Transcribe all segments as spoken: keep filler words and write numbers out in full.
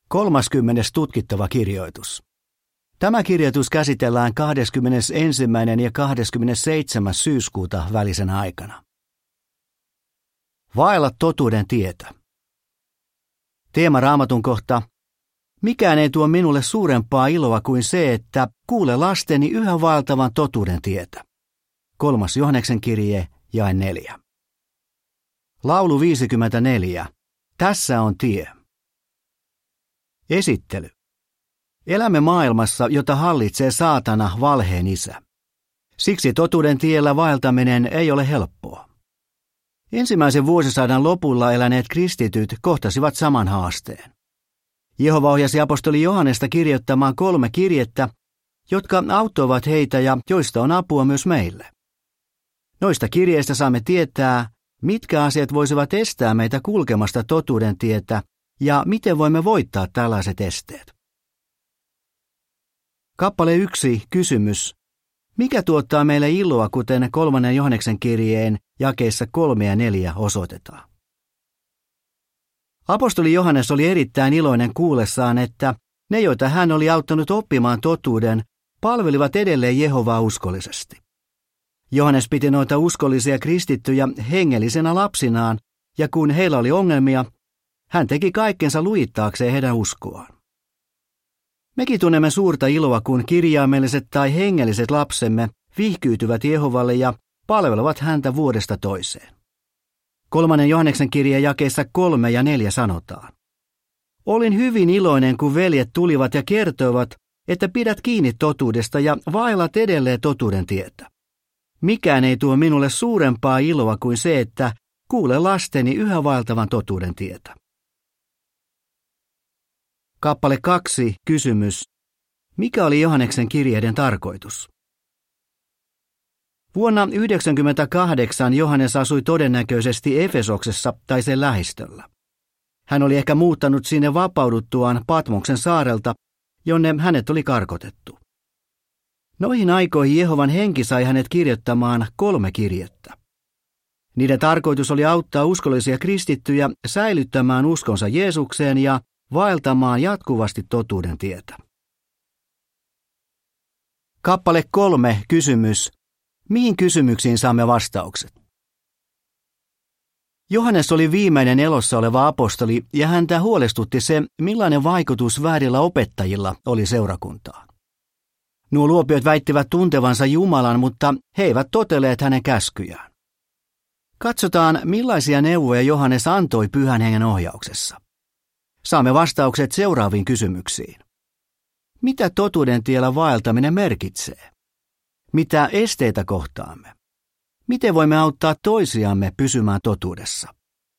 kolmaskymmenes tutkittava kirjoitus. Tämä kirjoitus käsitellään kahdeskymmenesensimmäinen ja kahdeskymmenesseitsemäs syyskuuta välisenä aikana. Vaella totuuden tietä. Teema Raamatun kohta. Mikään ei tuo minulle suurempaa iloa kuin se, että kuule lasteni yhä vaeltavan totuuden tietä. Kolmas Johanneksen kirje, jae neljä. Laulu viisikymmentäneljä. Tässä on tie. Esittely. Elämme maailmassa, jota hallitsee saatana, valheen isä. Siksi totuuden tiellä vaeltaminen ei ole helppoa. Ensimmäisen vuosisadan lopulla eläneet kristityt kohtasivat saman haasteen. Jehova ohjasi apostoli Johannesta kirjoittamaan kolme kirjettä, jotka auttoivat heitä ja joista on apua myös meille. Noista kirjeistä saamme tietää, mitkä asiat voisivat estää meitä kulkemasta totuuden tietä ja miten voimme voittaa tällaiset esteet. Kappale yksi, kysymys. Mikä tuottaa meille iloa, kuten kolmannen Johanneksen kirjeen jakeissa kolme ja neljä osoitetaan? Apostoli Johannes oli erittäin iloinen kuullessaan, että ne, joita hän oli auttanut oppimaan totuuden, palvelivat edelleen Jehovaa uskollisesti. Johannes piti noita uskollisia kristittyjä hengellisenä lapsinaan, ja kun heillä oli ongelmia, hän teki kaikkensa lujittaakseen heidän uskoaan. Mekin tunnemme suurta iloa, kun kirjaimelliset tai hengelliset lapsemme vihkyytyvät Jehovalle ja palvelevat häntä vuodesta toiseen. Kolmannen Johanneksen kirjeen jakeissa kolme ja neljä sanotaan. Olin hyvin iloinen, kun veljet tulivat ja kertoivat, että pidät kiinni totuudesta ja vaellat edelleen totuuden tietä. Mikään ei tuo minulle suurempaa iloa kuin se, että kuule lasteni yhä vaeltavan totuuden tietä. Kappale kaksi, kysymys. Mikä oli Johanneksen kirjeiden tarkoitus? Vuonna yhdeksänkymmentäkahdeksan Johannes asui todennäköisesti Efesoksessa tai sen lähistöllä. Hän oli ehkä muuttanut sinne vapauduttuaan Patmoksen saarelta, jonne hänet oli karkotettu. Noihin aikoihin Jehovan henki sai hänet kirjoittamaan kolme kirjettä. Niiden tarkoitus oli auttaa uskollisia kristittyjä säilyttämään uskonsa Jeesukseen ja vaeltamaan jatkuvasti totuuden tietä. Kappale kolme, kysymys. Mihin kysymyksiin saamme vastaukset? Johannes oli viimeinen elossa oleva apostoli ja häntä huolestutti se, millainen vaikutus väärillä opettajilla oli seurakuntaan. Nuo luopiot väittivät tuntevansa Jumalan, mutta he eivät totelleet hänen käskyjään. Katsotaan, millaisia neuvoja Johannes antoi Pyhän Hengen ohjauksessa. Saamme vastaukset seuraaviin kysymyksiin. Mitä totuuden tiellä vaeltaminen merkitsee? Mitä esteitä kohtaamme? Miten voimme auttaa toisiamme pysymään totuudessa?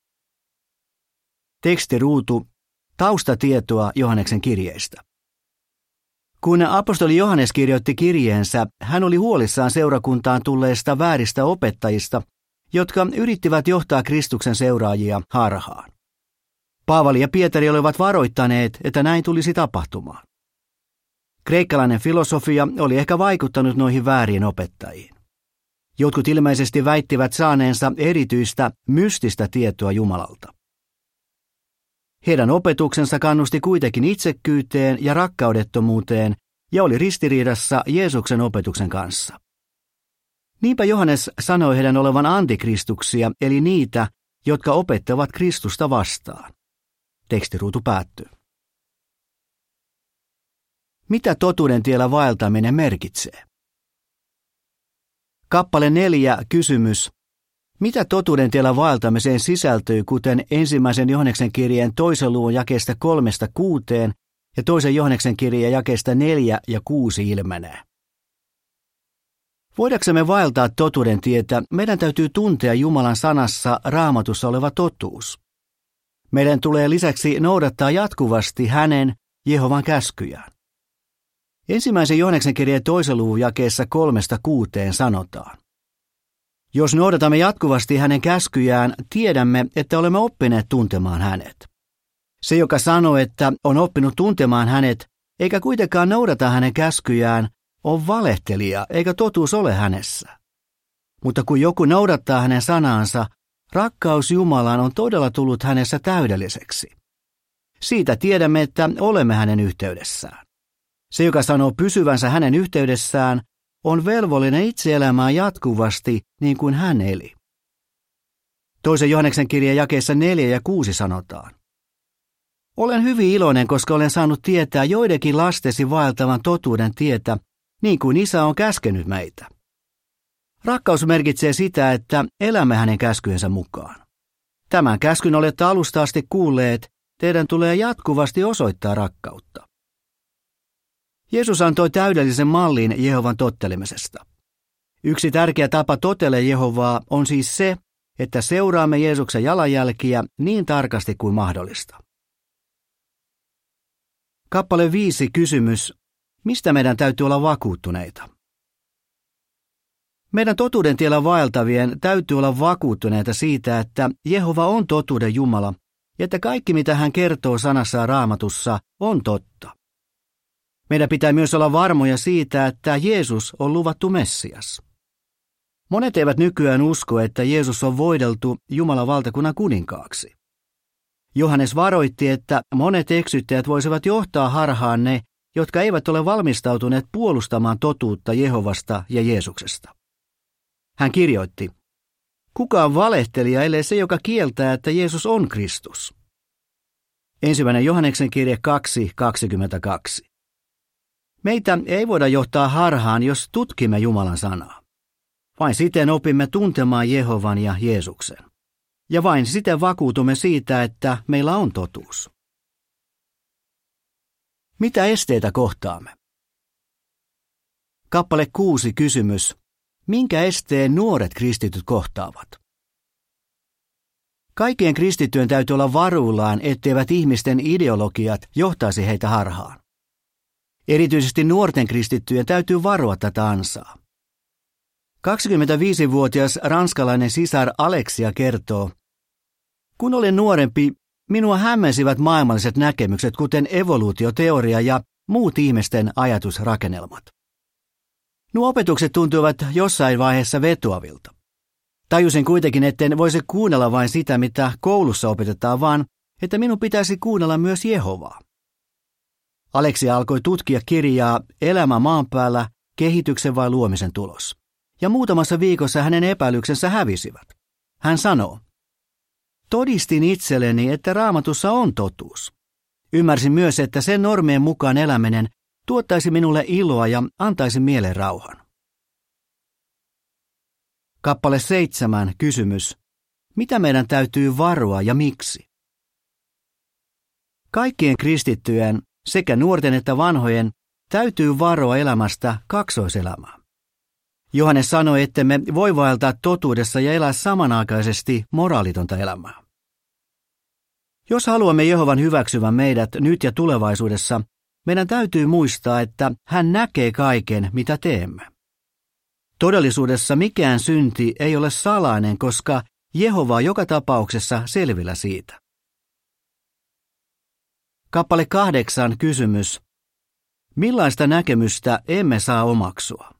Tekstiruutu. Taustatietoa Johanneksen kirjeistä. Kun apostoli Johannes kirjoitti kirjeensä, hän oli huolissaan seurakuntaan tulleista vääristä opettajista, jotka yrittivät johtaa Kristuksen seuraajia harhaan. Paavali ja Pietari olivat varoittaneet, että näin tulisi tapahtumaan. Kreikkalainen filosofia oli ehkä vaikuttanut noihin vääriin opettajiin. Jotkut ilmeisesti väittivät saaneensa erityistä mystistä tietoa Jumalalta. Heidän opetuksensa kannusti kuitenkin itsekkyyteen ja rakkaudettomuuteen ja oli ristiriidassa Jeesuksen opetuksen kanssa. Niinpä Johannes sanoi heidän olevan antikristuksia, eli niitä, jotka opettavat Kristusta vastaan. Tekstiruutu päättyy. Mitä totuuden tiellä vaeltaminen merkitsee? Kappale neljä, kysymys. Mitä totuuden tiellä vaeltamiseen sisältyy, kuten ensimmäisen Johanneksen kirjeen toisen luvun jakeesta kolmesta kuuteen ja toisen Johanneksen kirjeen jakeesta neljä ja kuusi ilmenee? Voidaksemme vaeltaa totuuden tietä, meidän täytyy tuntea Jumalan sanassa Raamatussa oleva totuus. Meidän tulee lisäksi noudattaa jatkuvasti hänen, Jehovan käskyjään. Ensimmäisen Johanneksen kirjeen toisen luvun jakeessa kolmesta kuuteen sanotaan. Jos noudatamme jatkuvasti hänen käskyjään, tiedämme, että olemme oppineet tuntemaan hänet. Se, joka sanoo, että on oppinut tuntemaan hänet, eikä kuitenkaan noudata hänen käskyjään, on valehtelija, eikä totuus ole hänessä. Mutta kun joku noudattaa hänen sanaansa, rakkaus Jumalaan on todella tullut hänessä täydelliseksi. Siitä tiedämme, että olemme hänen yhteydessään. Se, joka sanoo pysyvänsä hänen yhteydessään, on velvollinen itse elämään jatkuvasti niin kuin hän eli. Toisen Johanneksen kirjan jakeessa neljä ja kuusi sanotaan. Olen hyvin iloinen, koska olen saanut tietää joidenkin lastesi vaeltavan totuuden tietä, niin kuin Isä on käskenyt meitä. Rakkaus merkitsee sitä, että elämme hänen käskyjensä mukaan. Tämän käskyn olette alusta asti kuulleet, teidän tulee jatkuvasti osoittaa rakkautta. Jeesus antoi täydellisen mallin Jehovan tottelemisesta. Yksi tärkeä tapa totella Jehovaa on siis se, että seuraamme Jeesuksen jalanjälkiä niin tarkasti kuin mahdollista. Kappale viisi kysymys. Mistä meidän täytyy olla vakuuttuneita? Meidän totuuden tiellä vaeltavien täytyy olla vakuuttuneita siitä, että Jehova on totuuden Jumala ja että kaikki mitä hän kertoo sanassaan Raamatussa on totta. Meidän pitää myös olla varmoja siitä, että Jeesus on luvattu Messias. Monet eivät nykyään usko, että Jeesus on voideltu Jumalan valtakunnan kuninkaaksi. Johannes varoitti, että monet eksyttäjät voisivat johtaa harhaan ne, jotka eivät ole valmistautuneet puolustamaan totuutta Jehovasta ja Jeesuksesta. Hän kirjoitti, kuka on valehtelija, ellei se, joka kieltää, että Jeesus on Kristus? Ensimmäinen Johanneksen kirje kaksi kaksikymmentäkaksi. Meitä ei voida johtaa harhaan, jos tutkimme Jumalan sanaa. Vain siten opimme tuntemaan Jehovan ja Jeesuksen. Ja vain siten vakuutumme siitä, että meillä on totuus. Mitä esteitä kohtaamme? Kappale kuusi kysymys. Minkä esteen nuoret kristityt kohtaavat? Kaikkien kristittyjen täytyy olla varuillaan, etteivät ihmisten ideologiat johtaisi heitä harhaan. Erityisesti nuorten kristittyjen täytyy varoa tätä ansaa. kaksikymmentäviisivuotias ranskalainen sisar Alexia kertoo, kun olin nuorempi, minua hämmensivät maailmalliset näkemykset, kuten evoluutioteoria ja muut ihmisten ajatusrakennelmat. Nuo opetukset tuntuivat jossain vaiheessa vetoavilta. Tajusin kuitenkin, etten voisi kuunnella vain sitä, mitä koulussa opetetaan, vaan että minun pitäisi kuunnella myös Jehovaa. Aleksia alkoi tutkia kirjaa Elämä maan päällä, kehityksen vai luomisen tulos. Ja muutamassa viikossa hänen epäilyksensä hävisivät. Hän sanoo, todistin itselleni, että Raamatussa on totuus. Ymmärsin myös, että sen normien mukaan eläminen tuottaisi minulle iloa ja antaisi mielen rauhan. Kappale seitsemän kysymys. Mitä meidän täytyy varoa ja miksi? Kaikkien kristittyjen, sekä nuorten että vanhojen, täytyy varoa elämästä kaksoiselämää. Johannes sanoi, ettemme voi vaeltaa totuudessa ja elää samanaikaisesti moraalitonta elämää. Jos haluamme Jehovan hyväksyvän meidät nyt ja tulevaisuudessa, meidän täytyy muistaa, että hän näkee kaiken, mitä teemme. Todellisuudessa mikään synti ei ole salainen, koska Jehova on joka tapauksessa selvillä siitä. Kappale kahdeksan kysymys. Millaista näkemystä emme saa omaksua?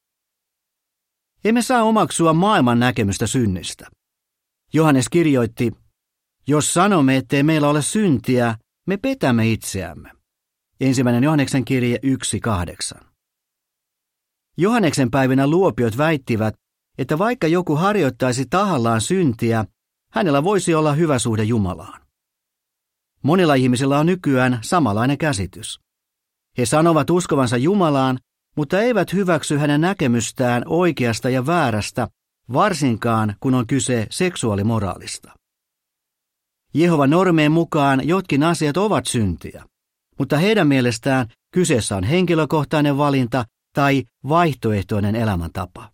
Emme saa omaksua maailman näkemystä synnistä. Johannes kirjoitti, jos sanomme, ettei meillä ole syntiä, me petämme itseämme. Ensimmäinen Johanneksen kirje yksi kahdeksan. Johanneksen päivinä luopiot väittivät, että vaikka joku harjoittaisi tahallaan syntiä, hänellä voisi olla hyvä suhde Jumalaan. Monilla ihmisillä on nykyään samanlainen käsitys. He sanovat uskovansa Jumalaan, mutta eivät hyväksy hänen näkemystään oikeasta ja väärästä, varsinkaan kun on kyse seksuaalimoraalista. Jehovan normien mukaan jotkin asiat ovat syntiä, mutta heidän mielestään kyseessä on henkilökohtainen valinta tai vaihtoehtoinen elämäntapa.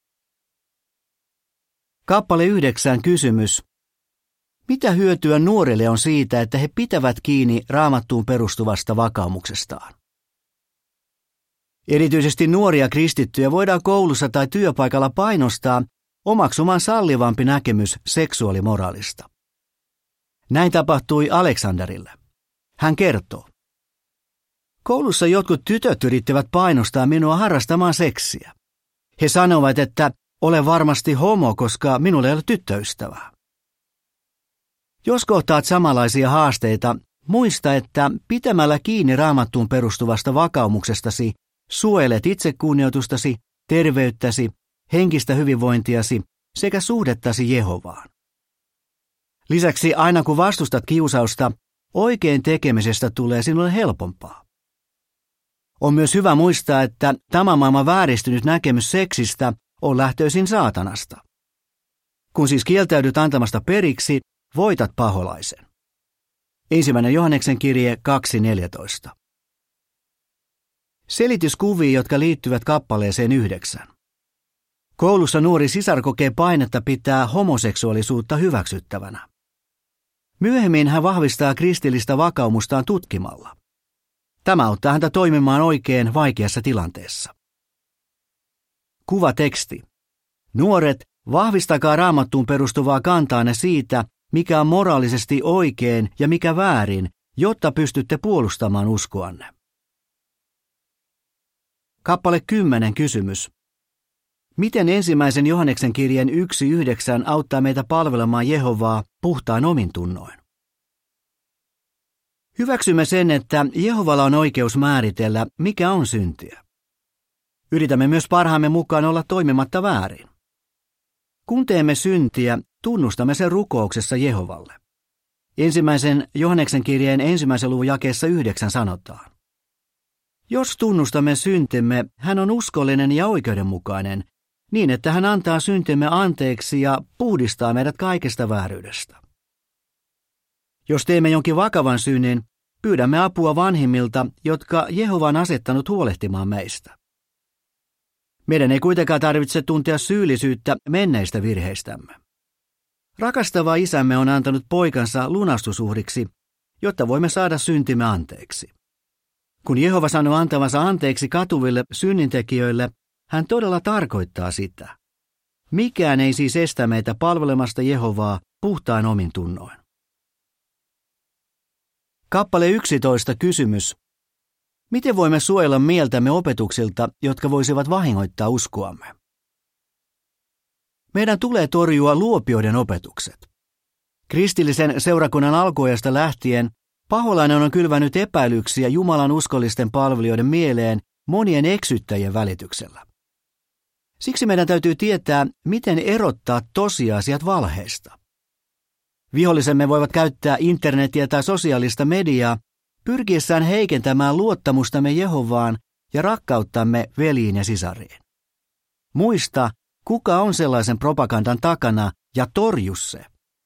Kappale yhdeksän kysymys. Mitä hyötyä nuorille on siitä, että he pitävät kiinni Raamattuun perustuvasta vakaumuksestaan? Erityisesti nuoria kristittyjä voidaan koulussa tai työpaikalla painostaa omaksumaan sallivampi näkemys seksuaalimoraalista. Näin tapahtui Aleksanderille. Hän kertoo. Koulussa jotkut tytöt yrittivät painostaa minua harrastamaan seksiä. He sanovat, että olen varmasti homo, koska minulla ei ole tyttöystävää. Jos kohtaat samanlaisia haasteita, Muista, että pitämällä kiinni Raamattuun perustuvasta vakaumuksestasi suojelet itsekunnioitustasi, terveyttäsi, henkistä hyvinvointiasi sekä suhdettasi Jehovaan. Lisäksi aina kun vastustat kiusausta, oikein tekemisestä tulee sinulle helpompaa. On myös hyvä muistaa, että tämä maailman vääristynyt näkemys seksistä on lähtöisin saatanasta. Kun siis kieltäydyt antamasta periksi, voitat paholaisen. Ensimmäinen Johanneksen kirje kaksi neljätoista. Selityskuvia, jotka liittyvät kappaleeseen yhdeksän. Koulussa nuori sisar kokee painetta pitää homoseksuaalisuutta hyväksyttävänä. Myöhemmin hän vahvistaa kristillistä vakaumustaan tutkimalla. Tämä auttaa häntä toimimaan oikein vaikeassa tilanteessa. Kuvateksti. Nuoret, vahvistakaa Raamattuun perustuvaa kantaanne siitä, mikä on moraalisesti oikein ja mikä väärin, jotta pystytte puolustamaan uskoanne. Kappale kymmenen kysymys. Miten ensimmäisen Johanneksen kirjeen yksi yhdeksän auttaa meitä palvelemaan Jehovaa puhtaan omintunnoin? Hyväksymme sen, että Jehovalla on oikeus määritellä, mikä on syntiä. Yritämme myös parhaamme mukaan olla toimimatta väärin. Kun teemme syntiä, tunnustamme sen rukouksessa Jehovalle. Ensimmäisen Johanneksen kirjeen ensimmäisen luvun jakeessa yhdeksän sanotaan. Jos tunnustamme syntimme, hän on uskollinen ja oikeudenmukainen, niin että hän antaa syntimme anteeksi ja puhdistaa meidät kaikesta vääryydestä. Jos teemme jonkin vakavan synnin, pyydämme apua vanhimmilta, jotka Jehova on asettanut huolehtimaan meistä. Meidän ei kuitenkaan tarvitse tuntea syyllisyyttä menneistä virheistämme. Rakastava isämme on antanut poikansa lunastusuhriksi, jotta voimme saada syntimme anteeksi. Kun Jehova sanoo antavansa anteeksi katuville synnintekijöille, hän todella tarkoittaa sitä. Mikään ei siis estä meitä palvelemasta Jehovaa puhtaan omintunnoin. Kappale yksitoista kysymys. Miten voimme suojella mieltämme opetuksilta, jotka voisivat vahingoittaa uskoamme? Meidän tulee torjua luopioiden opetukset. Kristillisen seurakunnan alkuajasta lähtien paholainen on kylvänyt epäilyksiä Jumalan uskollisten palvelijoiden mieleen monien eksyttäjien välityksellä. Siksi meidän täytyy tietää, miten erottaa tosiasiat valheista. Vihollisemme voivat käyttää internetiä tai sosiaalista mediaa pyrkiessään heikentämään luottamustamme Jehovaan ja rakkauttamme veljiin ja sisariin. Muista, kuka on sellaisen propagandan takana ja torju se.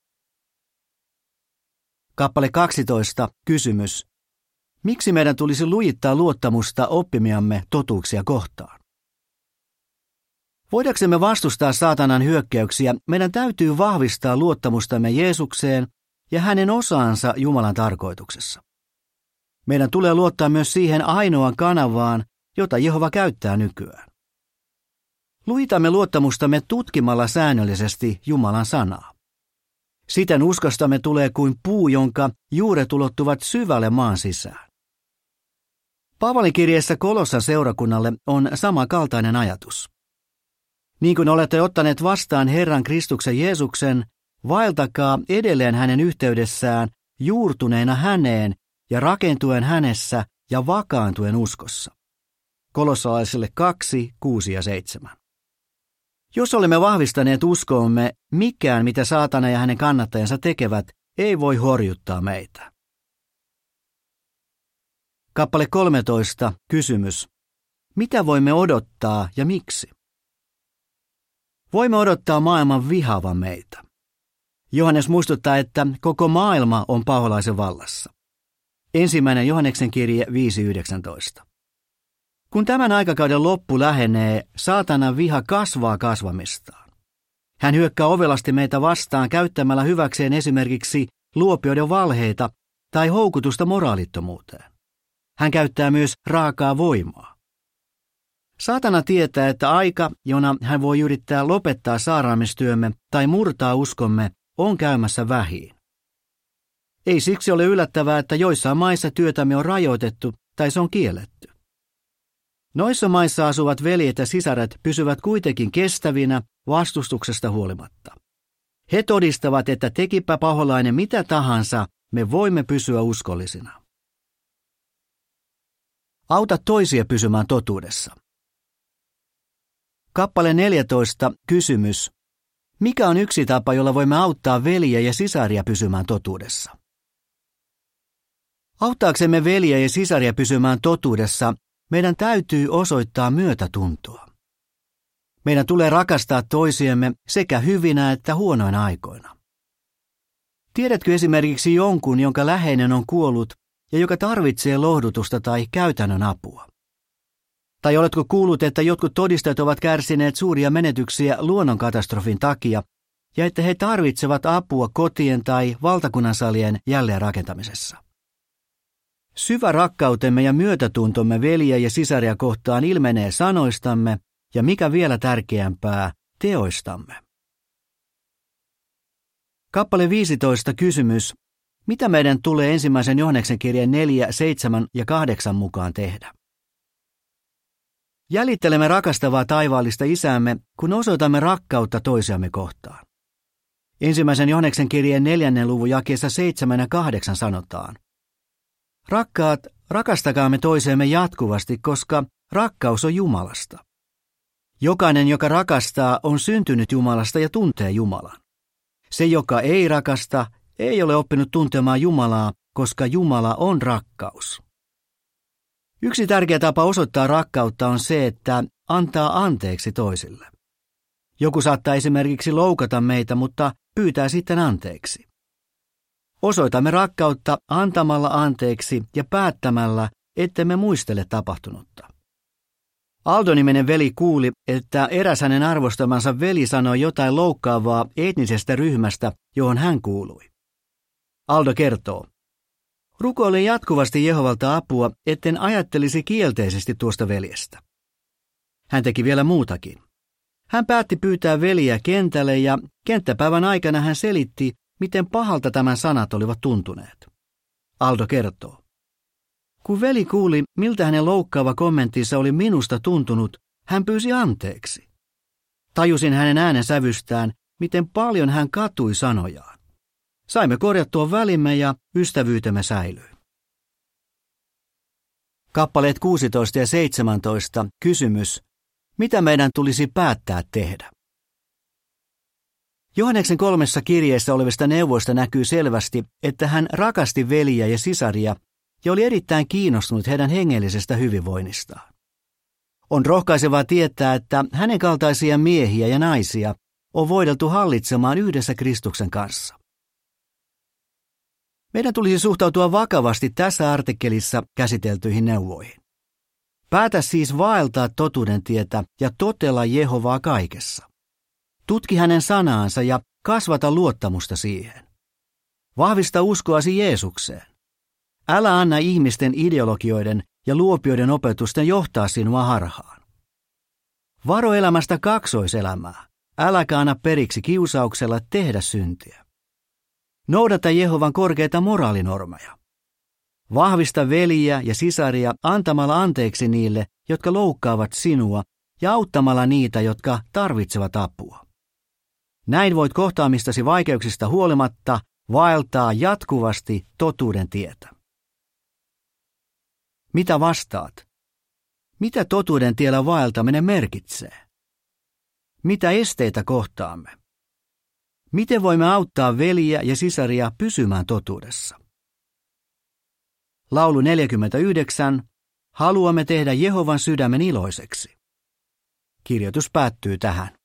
Kappale kaksitoista. Kysymys. Miksi meidän tulisi lujittaa luottamusta oppimiamme totuuksia kohtaan? Voidaksemme vastustaa saatanan hyökkäyksiä, meidän täytyy vahvistaa luottamustamme Jeesukseen ja hänen osaansa Jumalan tarkoituksessa. Meidän tulee luottaa myös siihen ainoaan kanavaan, jota Jehova käyttää nykyään. Lujitamme luottamustamme tutkimalla säännöllisesti Jumalan sanaa. Siten uskostamme tulee kuin puu, jonka juuret ulottuvat syvälle maan sisään. Paavalin kirjeessä Kolossan seurakunnalle on samankaltainen ajatus. Niin kuin olette ottaneet vastaan Herran Kristuksen Jeesuksen, vaeltakaa edelleen hänen yhteydessään, juurtuneena häneen ja rakentuen hänessä ja vakaantuen uskossa. Kolossalaisille kaksi, kuusi ja seitsemän. Jos olemme vahvistaneet uskomme, mikään mitä saatana ja hänen kannattajansa tekevät, ei voi horjuttaa meitä. Kappale kolmetoista. Kysymys. Mitä voimme odottaa ja miksi? Voimme odottaa maailman vihaavan meitä. Johannes muistuttaa, että koko maailma on paholaisen vallassa. Ensimmäinen Johanneksen kirje viisi yhdeksäntoista. Kun tämän aikakauden loppu lähenee, saatanan viha kasvaa kasvamistaan. Hän hyökkää ovelasti meitä vastaan käyttämällä hyväkseen esimerkiksi luopioiden valheita tai houkutusta moraalittomuuteen. Hän käyttää myös raakaa voimaa. Saatana tietää, että aika, jona hän voi yrittää lopettaa saaraamistyömme tai murtaa uskomme, on käymässä vähiin. Ei siksi ole yllättävää, että joissain maissa työtämme on rajoitettu tai se on kielletty. Noissa maissa asuvat veljet ja sisaret pysyvät kuitenkin kestävinä vastustuksesta huolimatta. He todistavat, että tekipä paholainen mitä tahansa, me voimme pysyä uskollisina. Auta toisia pysymään totuudessa. Kappale neljätoista, kysymys. Mikä on yksi tapa, jolla voimme auttaa veljiä ja sisaria pysymään totuudessa? Auttaaksemme veljiä ja sisaria pysymään totuudessa, meidän täytyy osoittaa myötätuntoa. Meidän tulee rakastaa toisiamme sekä hyvinä että huonoina aikoina. Tiedätkö esimerkiksi jonkun, jonka läheinen on kuollut ja joka tarvitsee lohdutusta tai käytännön apua? Tai oletko kuullut, että jotkut todistajat ovat kärsineet suuria menetyksiä luonnonkatastrofin takia ja että he tarvitsevat apua kotien tai valtakunnansalien jälleenrakentamisessa? Syvä rakkautemme ja myötätuntomme veljiä ja sisaria kohtaan ilmenee sanoistamme ja mikä vielä tärkeämpää, teoistamme. Kappale viisitoista, kysymys. Mitä meidän tulee ensimmäisen Johanneksen kirjeen neljä, seitsemän ja kahdeksan mukaan tehdä? Jäljittelemme rakastavaa taivaallista Isäämme, kun osoitamme rakkautta toisiamme kohtaan. Ensimmäisen Johanneksen kirjeen neljännen luvun jakeessa seitsemän ja kahdeksan sanotaan. Rakkaat, rakastakaamme toisemme jatkuvasti, koska rakkaus on Jumalasta. Jokainen, joka rakastaa, on syntynyt Jumalasta ja tuntee Jumalan. Se, joka ei rakasta, ei ole oppinut tuntemaan Jumalaa, koska Jumala on rakkaus. Yksi tärkeä tapa osoittaa rakkautta on se, että antaa anteeksi toisille. Joku saattaa esimerkiksi loukata meitä, mutta pyytää sitten anteeksi. Osoitamme rakkautta antamalla anteeksi ja päättämällä, ettemme muistele tapahtunutta. Aldo-niminen veli kuuli, että eräs hänen arvostamansa veli sanoi jotain loukkaavaa etnisestä ryhmästä, johon hän kuului. Aldo kertoo, rukoilen jatkuvasti Jehovalta apua, etten ajattelisi kielteisesti tuosta veljestä. Hän teki vielä muutakin. Hän päätti pyytää veliä kentälle ja kenttäpäivän aikana hän selitti, miten pahalta tämän sanat olivat tuntuneet. Aldo kertoo. Kun veli kuuli, miltä hänen loukkaava kommenttinsa oli minusta tuntunut, hän pyysi anteeksi. Tajusin hänen äänen sävystään, miten paljon hän katui sanojaan. Saimme korjattua välimme ja ystävyytemme säilyi. Kappaleet kuusitoista ja seitsemäntoista, kysymys. Mitä meidän tulisi päättää tehdä? Johanneksen kolmessa kirjeessä olevista neuvoista näkyy selvästi, että hän rakasti veljiä ja sisaria ja oli erittäin kiinnostunut heidän hengellisestä hyvinvoinnistaan. On rohkaisevaa tietää, että hänen kaltaisia miehiä ja naisia on voideltu hallitsemaan yhdessä Kristuksen kanssa. Meidän tulisi suhtautua vakavasti tässä artikkelissa käsiteltyihin neuvoihin. Päätä siis vaeltaa totuuden tietä ja totella Jehovaa kaikessa. Tutki hänen sanaansa ja kasvata luottamusta siihen. Vahvista uskoasi Jeesukseen. Älä anna ihmisten ideologioiden ja luopioiden opetusten johtaa sinua harhaan. Varo elämästä kaksoiselämää. Äläkä anna periksi kiusauksella tehdä syntiä. Noudata Jehovan korkeita moraalinormeja. Vahvista veljiä ja sisaria antamalla anteeksi niille, jotka loukkaavat sinua, ja auttamalla niitä, jotka tarvitsevat apua. Näin voit kohtaamistasi vaikeuksista huolimatta vaeltaa jatkuvasti totuuden tietä. Mitä vastaat? Mitä totuuden tiellä vaeltaminen merkitsee? Mitä esteitä kohtaamme? Miten voimme auttaa veljiä ja sisaria pysymään totuudessa? Laulu neljäkymmentäyhdeksän. Haluamme tehdä Jehovan sydämen iloiseksi. Kirjoitus päättyy tähän.